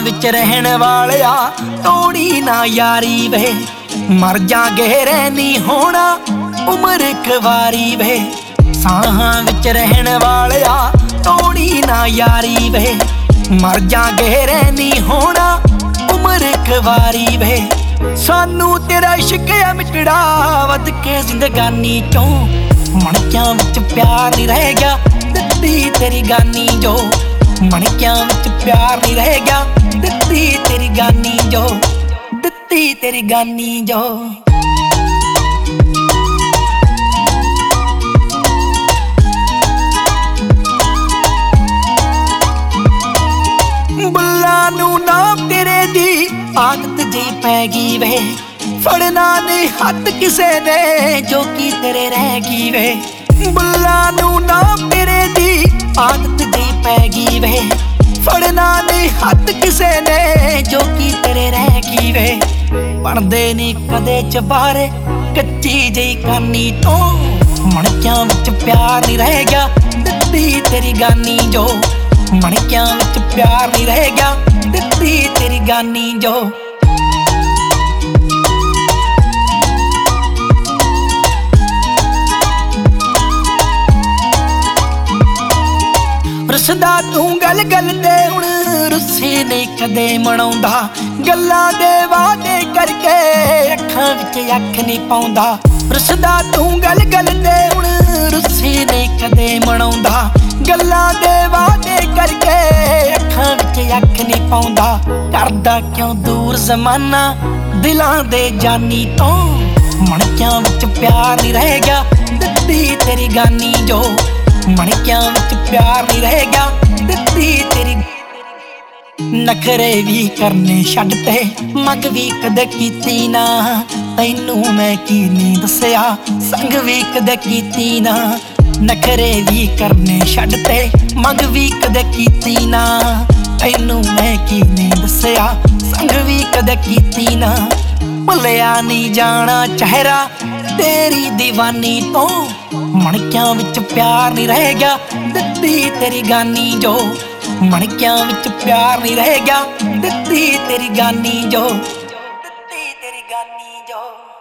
विच रहण वालिया तोड़ी ना यारी वे, मर जागे रहनी होना उम्र खवारी वे। साहां विच रहण वालिया तोड़ी ना यारी वे, मर जागे रहनी होना उम्र खवारी वे। सानू तेरा इश्क है मिटड़ा वध के जिंदगानी चों, मणकियां विच प्यार नहीं रह गया दित्ती तेरी गानी जो। मणकियां विच प्यार नहीं रह गया दित्ती तेरी गानी जो, दित्ती तेरी गानी जो। बुल्ला नू नाम तेरे दी आदत जी पैगी वे, फड़ना नहीं हथ किसे ने जो की तेरे रह गई वे। बुल्ला नू नाम तेरे दी आदत जी पैगी वे, फड़ना नहीं हथ किसे ने जो की तेरे रह गई वे। पढ़दे नहीं कदे चबारे कच्ची जी कानी तो, मणकियां विच प्यार नहीं रह गया दित्ती तेरी गानी जो। मणकियां विच प्यार नहीं रह गया दित्ती तेरी गानी जो। रुसदा तू गल गल ते हुण रुस्सी नहीं कदे मनाउंदा, गल्लां दे वादे करके अखां विच अख नहीं पाउंदा। रुसदा तू गल गल ते हुण रुस्सी नहीं कदे मनाउंदा, गल्लां दे वादे करके अखां विच अख नहीं पाउंदा। करदा क्यों दूर जमाना दिलां दे जानी तो, मणकियां विच प्यार नहीं रह गया दित्ती तेरी गानी जो। मणकियां विच प्यार नहीं रह गया दित्ती तेरी। नखरे भी करने छड्ड ते मंग भी कदे कीती ना, तैनू मैं की नहीं दस्सिया संग भी कदे कीती ना। नखरे भी करने छड्ड ते मंग भी कदे कीती ना, तैनू मैं की नहीं दस्सिया संग भी कदे कीती ना। भुल्लिया नहीं जाना चेहरा तेरी दीवानी तो, मणकियां विच प्यार नहीं रह गया दित्ती तेरी गानी जो। मणकियां विच प्यार नहीं रह गया दित्ती तेरी गानी जो, दित्ती तेरी गानी जो।